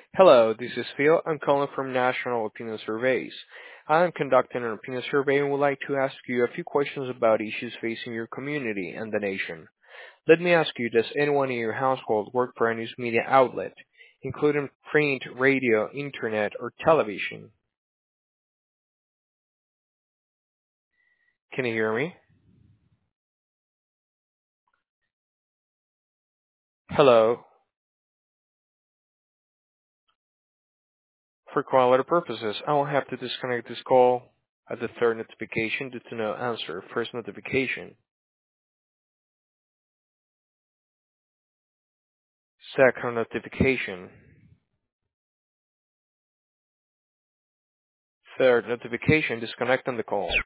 Hello, this is Phil. I'm calling from National Opinion Surveys. I'm conducting an opinion survey and would like to ask you a few questions about issues facing your community and the nation. Let me ask you, does anyone in your household work for a news media outlet, including print, radio, internet, or television? Can you hear me? Hello. For quality purposes, I will have to disconnect this call at the third notification due to no answer. First notification. Second notification. Third notification, disconnecting the call.